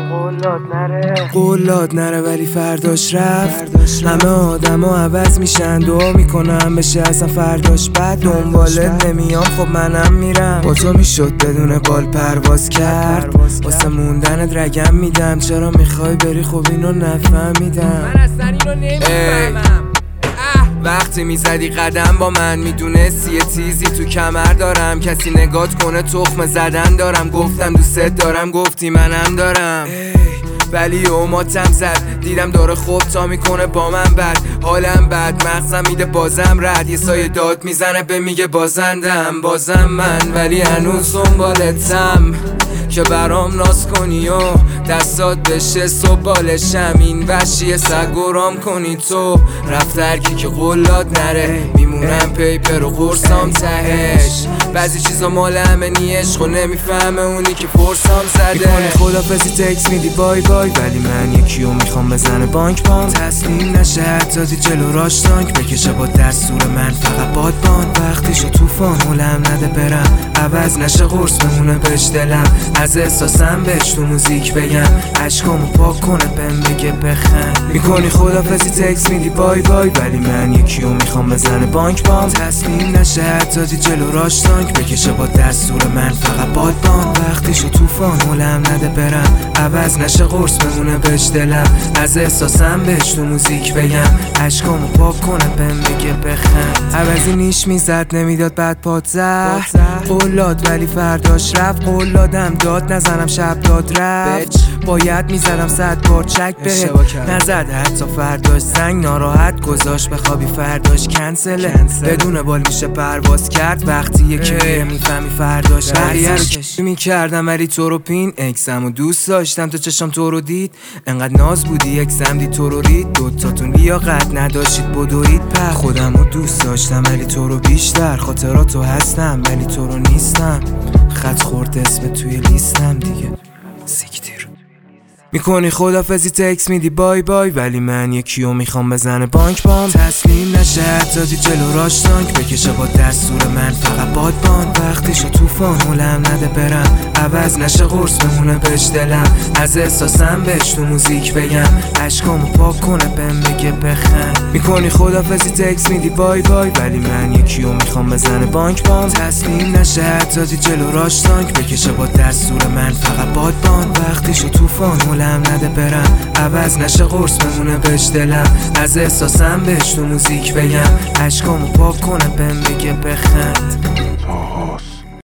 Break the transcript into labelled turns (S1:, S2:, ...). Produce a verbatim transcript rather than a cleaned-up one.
S1: قولاد نره
S2: قولاد نره ولی فرداش رفت. همه آدم ها عوض میشن، دعا میکنم بشه اصلا فرداش بد. دنبالت نمیام خب منم میرم، با تو میشد بدون بال پرواز کرد. واسه موندنت رگم میدم، چرا میخوای بری خب اینو نفهمیدم.
S1: من اصلا اینو نمیفهمم.
S2: وقتی میزدی قدم با من میدونستی یه تیزی تو کمر دارم. کسی نگات کنه تخم زدن دارم. گفتم دوست دارم گفتی منم دارم، ولی اوماتم زد. دیدم داره خوب تا میکنه با من بد. حالم بد، مغزم میده بازم رد. یه سایه داد میزنه به میگه بازندم. بازم من ولی هنوز دنبالتم که برام ناز کنی و دستات بشه صبح بالشم. این وشی سگورام کنی تو رفت هرکی که قولاد نره. میمونم پیپر و قرصام تهش. بعضی چیزا مال همه نی عشق و نمیفهمه اونی که فرسام زده. میکنی خدافزی تکس میدی بای بای، ولی من یکیو میخوام بزنه بانک بام. تسلیم نشه حتی دی جلو راش تانک بکشه با دستور من فقط بادبان. وقتیشو توفان مولم نده برم، عوض نشه قرص بمونه بهش دلم. از احساسم بهش تو موزیک بگم، عشقامو پاک کنه بهم بگه بخند. میکنی خدافزی تکس میدی بای بای، ولی من یکیو میخوام بزنه بانک بام. تسلیم نشه حتی دی جلو راش تانک بکشه با دستور من فقط بادبان. وقتیشو توفان مولم نده برم، عوض نشه قرص بمونه بهش دلم. از احساسم بهش تو موزیک بگم، عشقامو پاک کنه بهم بگه بخند. عوضی نیش میزد نمیداد بعد پات زد. قولاد ولی فرداش رفت. قولادم داد نزنم شب داد رفت. باید میزدم صد بار چک به نزد حتی فرداش زنگ. ناراحت گذاشت بخوابی فرداش کنسله. بدون بال میشه پرواز کرد وقتی یکی میفهمی فرداش. بقیه رو کشی میکردم ولی تو رو پین. اکسم و دوست داشتم تو چشم تو رو دید. انقدر ناز بودی اکسم دی تو رو رید. دوتاتون لیاقت نداشتید بدورید پر. خودم رو دوست داشتم ولی تو رو بیشتر. خاطراتو هستم ولی تو رو نیستم. خط خورد اسم توی لیستم دیگه سیکتیر. میکنی خدافزی تکس میدی بای بای، ولی من یکیو میخوام بزنه بانک بام. تسلیم نشه حتی دی جلو راش تانک بکشه با دستور من فقط بادبان. وقتیشو توفان مولم نده برم، عوض نشه قرص بمونه بهش دلم. از احساسم بهش تو موزیک بگم، عشقامو پاک کنه بهم بگه بخند. میکنی خدافزی تکس میدی بای بای، ولی من یکیو میخوام بزنه بانک بام. تسلیم نشه حتی دی جلو راش تانک بکشه با دستور من فقط بادبان. وقتیشو توفان مولم نده برم، عوض نشه قرص بمونه بهش دلم. از احساسم بهش تو موزیک بگم، عشقامو